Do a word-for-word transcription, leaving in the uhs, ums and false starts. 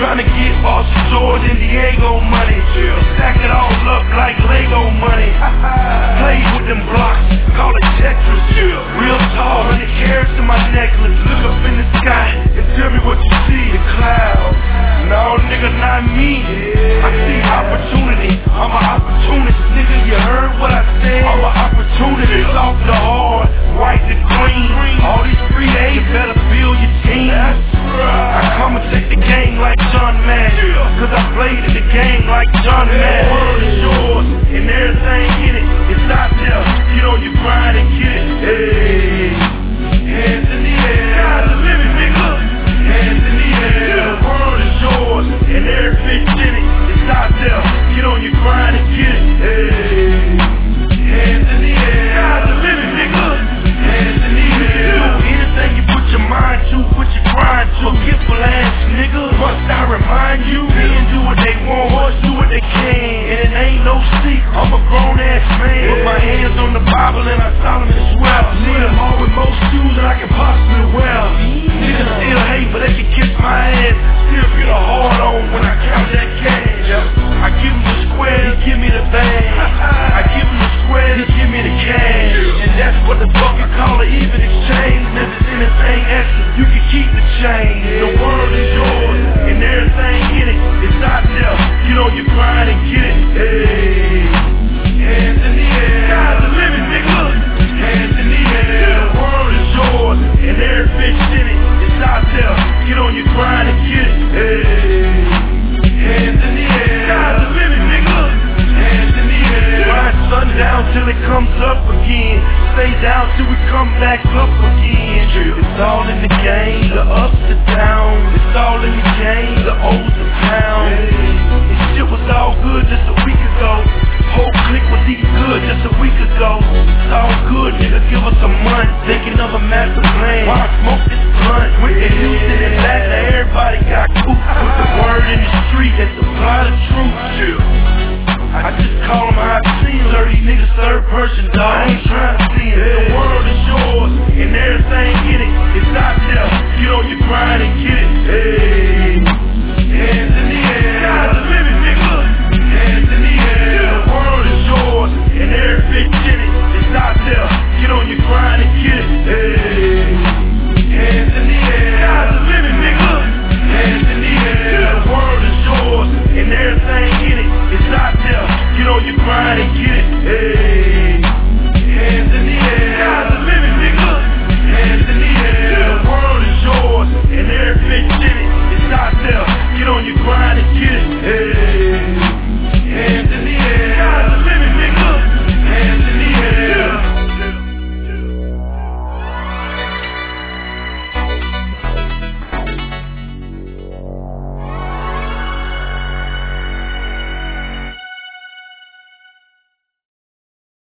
tryna get Boston, George, and Diego money. Stack it all up like Lego money. Play with them blocks, call it Tetris. Real tall, hundred carats in my necklace. Look up in the sky and tell me what you see. The clouds. No, nigga, not me. I see opportunity. I'm an opportunist, nigga. You heard what I said? I'm an opportunity. Soft to hard, white to green. All these free agents better build your team. I come and take the game like John Madden, cause I played in the game like John Madden. The world is yours, and everything in it is out there. Get on your grind and get it. Hey, hands in the air. God's a living nigga. Hands in the air. The world is yours, and every bitch in it is out there. Get on your grind and get it. Hey, hands in the air. God's a living nigga. Hands in the air. Do anything you put your mind to, put your grind to. Forgetful ass nigga. Must I remind you? Men do what they want, boys do what they can, and it ain't no secret. I'm a grown ass man. Put my hands on the Bible and I solemnly swear. Need them all with most shoes that I can possibly wear. Niggas still hate, but they can kiss my ass. Still get a hard on when I count that cash. I give him the square, he give me the bag. I give him the square, he give me the cash. And that's what the fuck you call an even exchange. And if it's anything extra, you can keep the change. The world is yours, and everything in it is out there. Get on your grind and get it. Hey, hands in the air. God's a living nigga. Hands in the air. The world is yours, and every bitch in it is out there. Get on your grind and get it. Hey, hands in the air. God's a living nigga. Hands in the air. Grind sundown till it comes up again. Stay down till we come back up again. It's all in the game, the ups, the downs. It's all in the game, the O's, the pounds. And shit was all good just a week ago. Whole clique was eating good just a week ago. It's all good, nigga, give us a month. Thinking of a master plan. Why I smoke this blunt? With the Houston and Atlanta, everybody got cool. Put the word in the street and supply the truth. I just call them how I see them. Thirty niggas, third person, dog. I ain't trying to see it. The world is yours, and everything in it is out there. Get on your grind and get it. Hey, hands in the air. God's a living nigga. Hands in the air. The world is yours, and every bitch in it is out there. Get on your grind and get it. Hey.